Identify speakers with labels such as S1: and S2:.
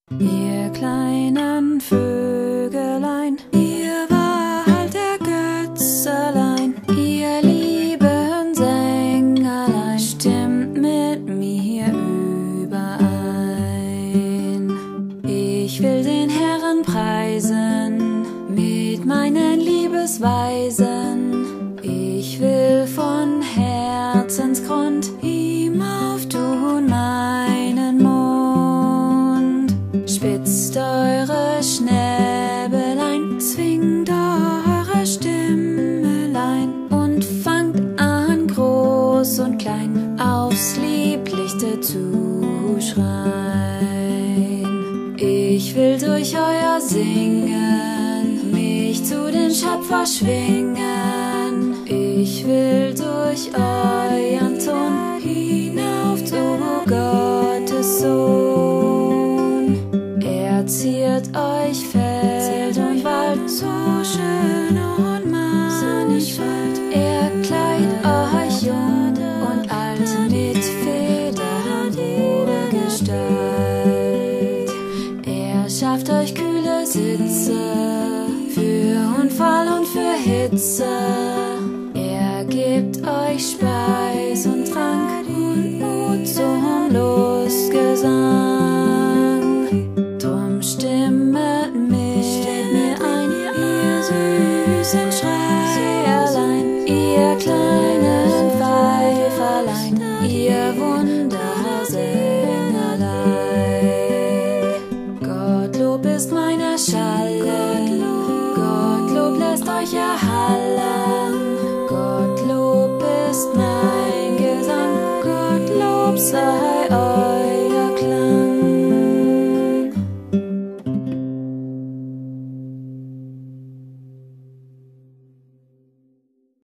S1: Ihr kleinen Vögelein, ihr wart der Götzelein, ihr lieben Sängerlein, stimmt mit mir überein. Ich will den Herrn preisen mit meinen Liebesweisen. Ich will von Herzensgrund ihm auftun meinen Mund. Spitzt eure Schnäbelein, zwingt eure Stimmelein und fangt an, groß und klein aufs Lieblichste zu schreien. Ich will durch euer Singen mich zu den Schöpfer schwingen. Ich will durch euren Ton hinauf zu Gottes Sohn. Er ziert euch Feld und Wald, so schön und mannigfalt. Er kleidet euch jung und alt mit Federn oder Gestalt. Er schafft euch kühle Sitze für Unfall und für Hitze. Er gibt euch Speise